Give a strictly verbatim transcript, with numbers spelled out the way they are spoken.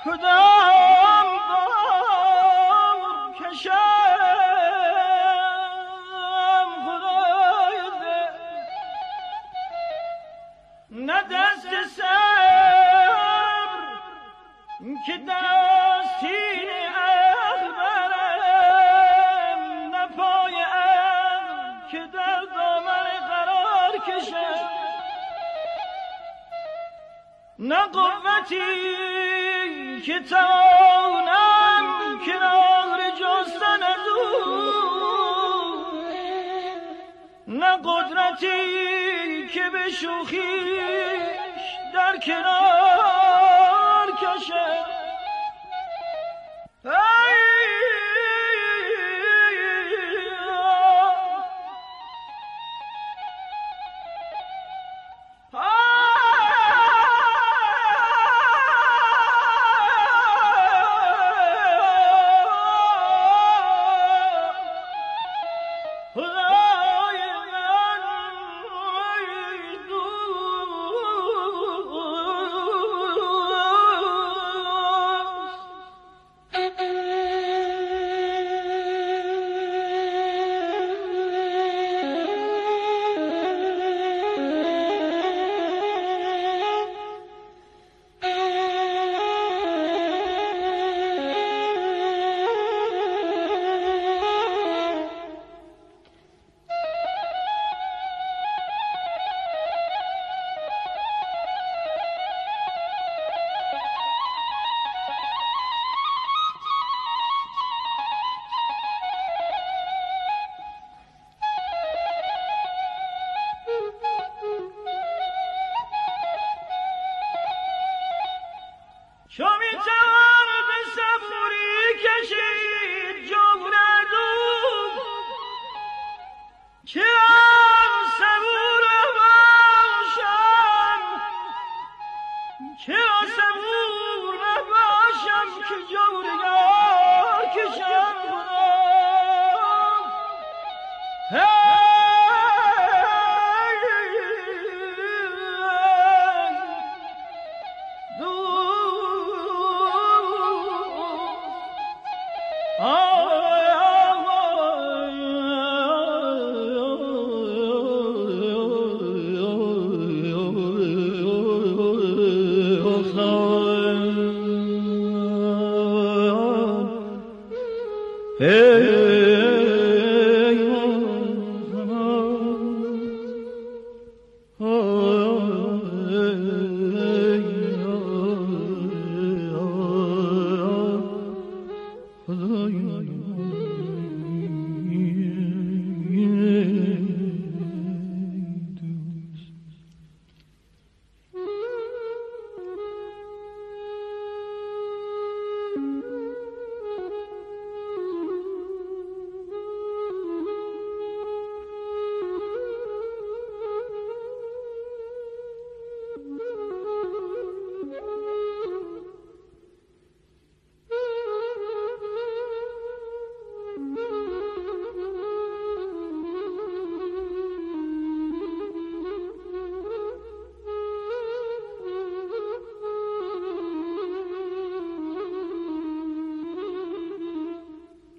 کدام بار کشم خدای ده نه دست صبر که دستین عقل برم نه پای عقل که در دامن قرار کشم نه قوتی که توانم کنار جستن از او نه قدرتی که به شوخیش در کنار کشم چو میتوان به صبوری کشید جور دوم چه آن صبور باشم چه آن صبور نباشم که جورگار کشم خدا Hey